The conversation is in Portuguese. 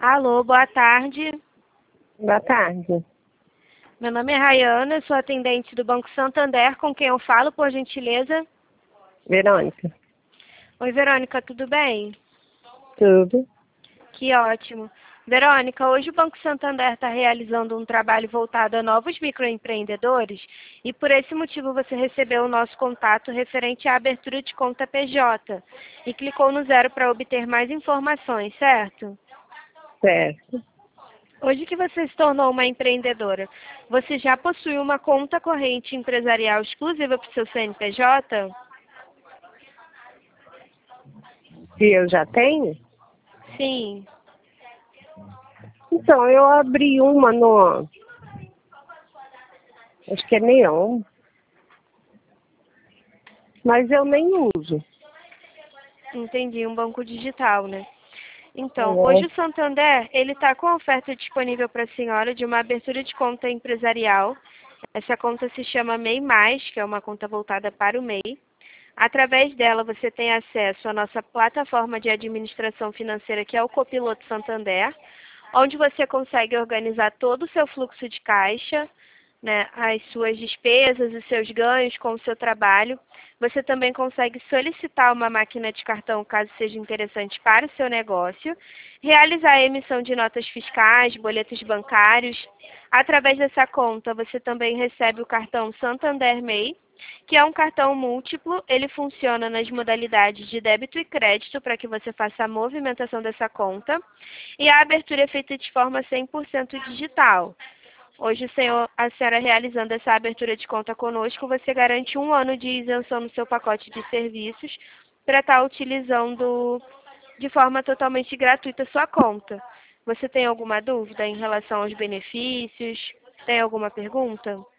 Alô, boa tarde. Boa tarde. Meu nome é Rayana, sou atendente do Banco Santander, com quem eu falo, por gentileza. Verônica. Oi, Verônica, tudo bem? Tudo? Que ótimo. Verônica, hoje o Banco Santander está realizando um trabalho voltado a novos microempreendedores e por esse motivo você recebeu o nosso contato referente à abertura de conta PJ e clicou no 0 para obter mais informações, certo? Certo. Hoje que você se tornou uma empreendedora, você já possui uma conta corrente empresarial exclusiva para o seu CNPJ? Se eu já tenho? Sim. Então, eu abri uma no... Acho que é Neon. Mas eu nem uso. Entendi, um banco digital, né? Então, hoje o É. Santander, ele está com a oferta disponível para a senhora de uma abertura de conta empresarial. Essa conta se chama MEI+, que é uma conta voltada para o MEI. Através dela, você tem acesso à nossa plataforma de administração financeira, que é o Copiloto Santander, onde você consegue organizar todo o seu fluxo de caixa, né, as suas despesas, os seus ganhos com o seu trabalho. Você também consegue solicitar uma máquina de cartão, caso seja interessante para o seu negócio, realizar a emissão de notas fiscais, boletos bancários. Através dessa conta, você também recebe o cartão Santander MEI, que é um cartão múltiplo. Ele funciona nas modalidades de débito e crédito para que você faça a movimentação dessa conta. E a abertura é feita de forma 100% digital. Hoje, a senhora realizando essa abertura de conta conosco, você garante 1 ano de isenção no seu pacote de serviços para estar utilizando de forma totalmente gratuita a sua conta. Você tem alguma dúvida em relação aos benefícios? Tem alguma pergunta?